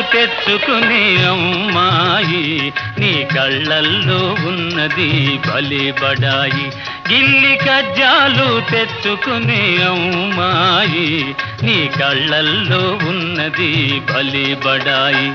తెచ్చుకునే అమ్మాయి నీ కళ్ళల్లో ఉన్నది భలే బడాయి. గిల్లి కజ్జాలు తెచ్చుకునే అమ్మాయి నీ కళ్ళల్లో ఉన్నది భలే బడాయి.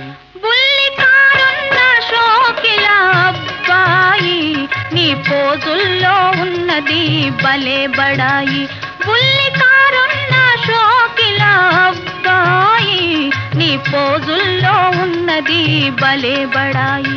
నీ పోజుల్లో ఉన్నది భలే బడాయి. బుల్లి కారున్న షోకిల అబ్బాయి నీ పోజుల్లో ఉన్నది భలే బడాయి.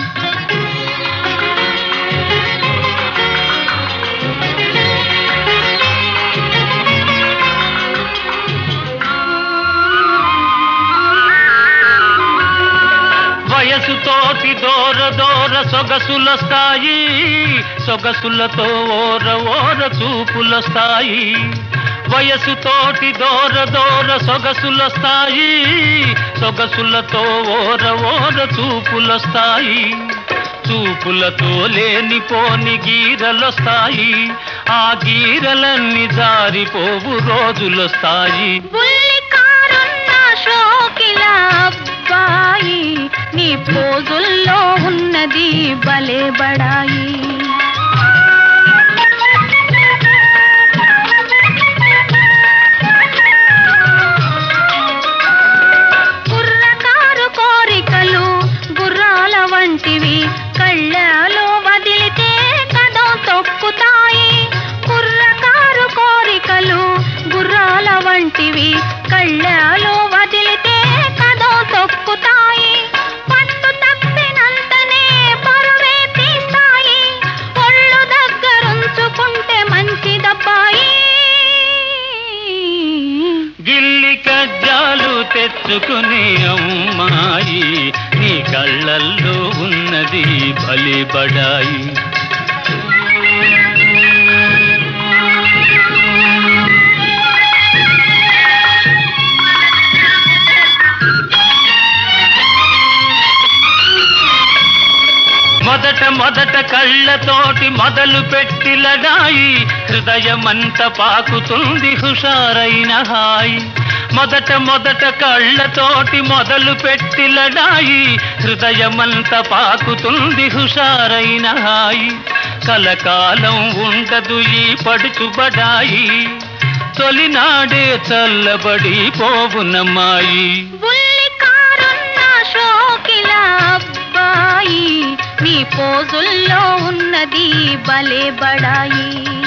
వయసుతోటి దూర దూర సొగసులొస్తాయి, సొగసులతో ఓర ఓర చూపులొస్తాయి. వయసుతోటి దూర దూర సొగసులొస్తాయి, సొగసులతో ఓర ఓర చూపులొస్తాయి. చూపులతో లేనిపోని గీరలొస్తాయి, ఆ గీరలన్నీ జారిపోవు రోజులొస్తాయి. నీ పోజుల్లో ఉన్నది భలే బడాయి. కుర్రకారు కోరికలు గుర్రాల వంటివి కళ్ళలో వదిలితే కదం తొక్కుతాయి. కుర్రకారు కోరికలు గుర్రాల వంటివి కళ్ళలో వదిలితే కదం తొక్కుతాయి. పట్టు తప్పినంతనే పరువే తీస్తాయి, ఒళ్ళు దగ్గరుంచుకుంటే మంచిదబ్బాయి. గిల్లి కజ్జాలు తెచ్చుకునే అమ్మాయి నీ కళ్ళల్లో ఉన్నది భలే బడాయి. మొదట మొదట కళ్ళతోటి మొదలు పెట్టి లడాయి, హృదయమంత పాకుతుంది హుషారైన హాయి. మొదట మొదట కళ్ళతోటి మొదలు పెట్టి లడాయి, హృదయమంత పాకుతుంది హుషారైన హాయి. కలకాలం ఉండదు ఈ పడుచుబడాయి, తొలినాడే చల్లబడి పోవునమ్మాయి. నీ పోజుల్లో ఉన్నది భలే బడాయి.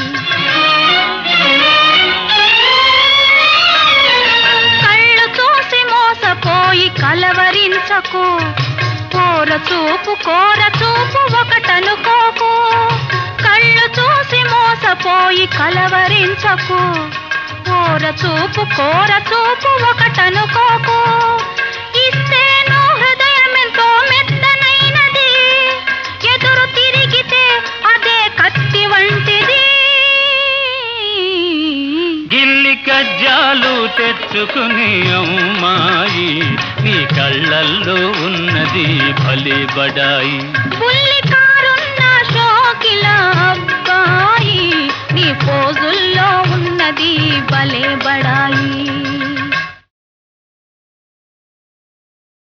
కళ్ళు చూసి మోసపోయి కలవరించకు, కోర చూపు ఒకటనుకోకు. కళ్ళు చూసి మోసపోయి కలవరించకు, కోర చూపు ఒకటనుకోకు. ఇస్తేనో హృదయమెంతో మెత్తనైనది, ఎదురు తిరిగితే అదే కత్తి వంటిది. గిల్లి కజ్జాలు తెచ్చుకునే అమ్మాయి నీ కళ్ళల్లో ఉన్నది భలే బడాయి. బుల్లి కారున్న షోకిల అబ్బాయి నీ పోజుల్లో ఉన్నది